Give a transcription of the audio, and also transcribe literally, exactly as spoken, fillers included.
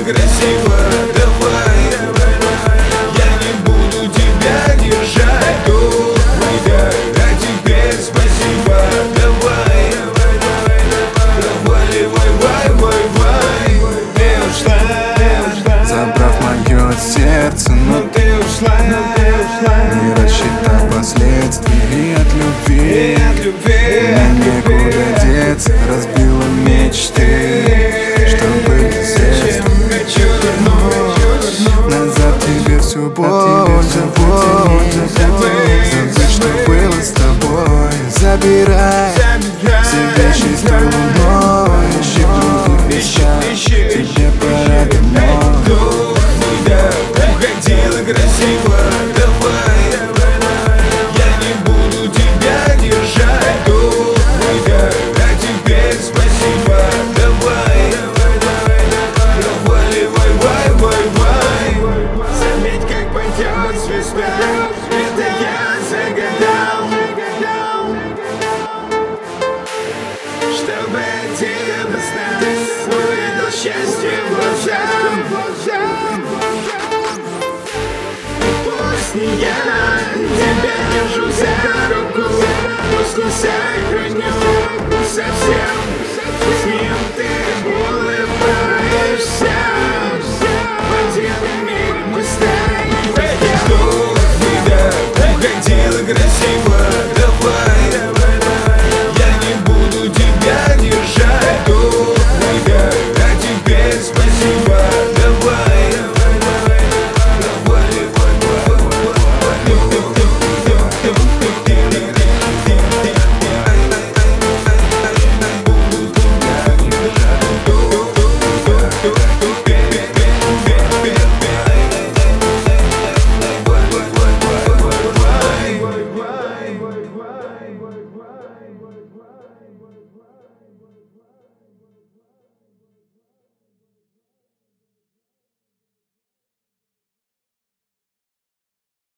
красиво, давай. Я не буду тебя держать тут, выдай, а теперь спасибо, давай. Проваливай, вай, вай, вай. Ты ушла, забрав мое сердце, но но ты ушла, не рассчитав последствий от любви. и от любви, Мне некуда деться, разбила мечты, что были средства. хочу вернуть Назад тебе всю боль, забудь, забудь, что было с тобой. Забирай все вещи с той луной, ищи в других местах, тебе пора домой. дух, да, уходила красиво, давай. Я не буду тебя держать тут, да, а теперь спасибо, давай. Проваливай, вай, вай, вай. Заметь, как пойдет звезда, это я загадал, чтобы тебе знать, увидел счастье в глазах. Пусть не я тебя держу за руку, пусть не сохраню совсем.